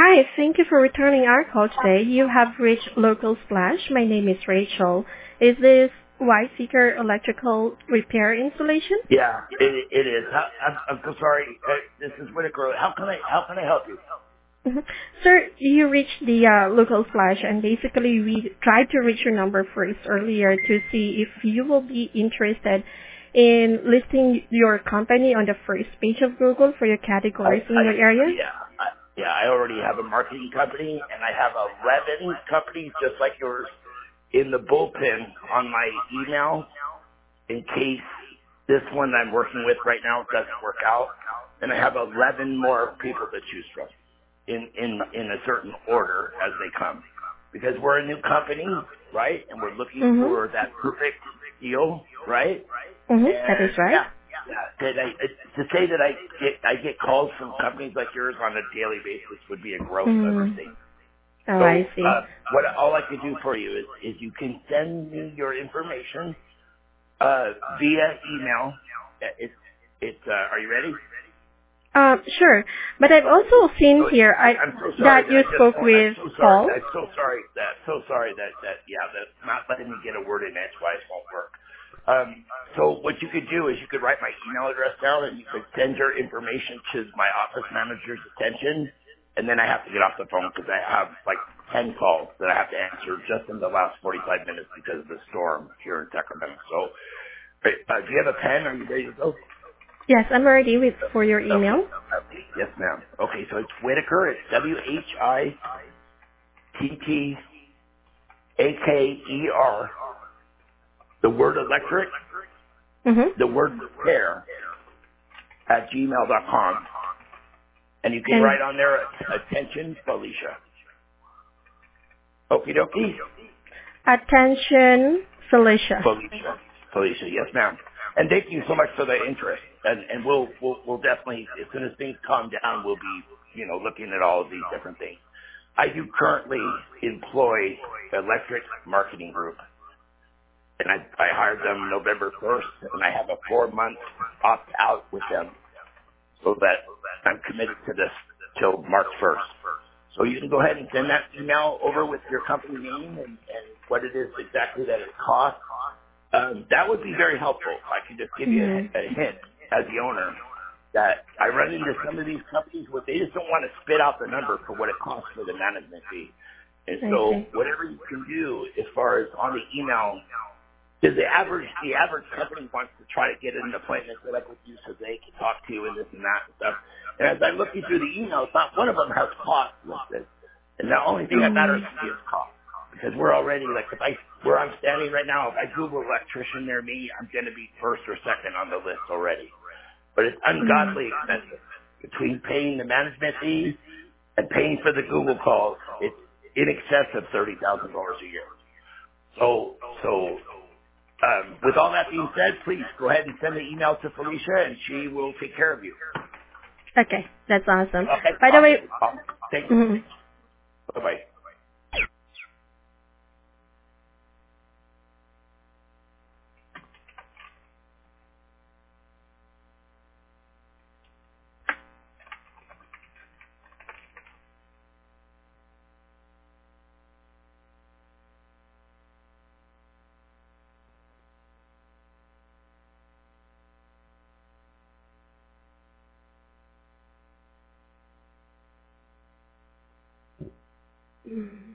Hi, thank you for returning our call today. You have reached Local Splash. My name is Rachel. Is this White Seeker Electrical Repair Installation? Yeah, it is. I'm so sorry. This is Whitaker. How can I help you? Mhm. Sir, you reached the Local Splash, and basically we tried to reach your number first earlier to see if you will be interested in listing your company on the first page of Google for your categories in your area. I already have a marketing company, and I have 11 companies just like yours in the bullpen on my email in case this one I'm working with right now doesn't work out. And I have 11 more people to choose from in a certain order as they come. Because we're a new company, right? And we're looking Mm-hmm. for that perfect deal, right? Mm-hmm. That is And right. that to say that I get calls from companies like yours on a daily basis would be a gross Mm. understatement. Oh, I So see. what all I can do for you is you can send me your information via email. Are you ready? Sure. But I've also seen So here I'm so sorry that that you I just spoke I'm with so sorry Paul. I'm so sorry that not letting me get a word in edgewise won't work. So what you could do is you could write my email address down and you could send your information to my office manager's attention, and then I have to get off the phone because I have like 10 calls that I have to answer just in the last 45 minutes because of the storm here in Sacramento. So do you have a pen? Are you ready to go? Yes, I'm ready with for your Okay. email. Yes, ma'am. Okay, so it's Whitaker. It's WHITTAKER. The word electric, Mm-hmm. the word repair at gmail.com. And you can And write on there, attention, Felicia. Okie dokie? attention, Felicia. Felicia. Felicia, yes, ma'am. And thank you so much for the interest. And we'll definitely, as soon as things calm down, we'll be, looking at all of these different things. I do currently employ Electric Marketing Group, and I hired them November 1st, and I have a 4-month opt-out with them so that I'm committed to this till March 1st. So you can go ahead and send that email over with your company name and what it is exactly that it costs. That would be very helpful. I could just give you Mm-hmm. a hint as the owner that I run into some of these companies where they just don't want to spit out the number for what it costs for the management fee. And I so see. whatever you can do as far as on the email, because the average company wants to try to get an appointment set up with you so they can talk to you and this and that and stuff. And as I'm looking through the emails, not one of them has cost listed. And the only thing that matters Mm. to me is cost. Because we're already, like, where I'm standing right now, if I Google electrician near me, I'm going to be first or second on the list already. But it's Mm. ungodly expensive. Between paying the management fee and paying for the Google calls, it's in excess of $30,000 a year. So, with all that being said, please go ahead and send the email to Felicia, and she will take care of you. Okay, that's awesome. Okay, By the way, awesome. Thank you. mhm. Bye-bye. Mm.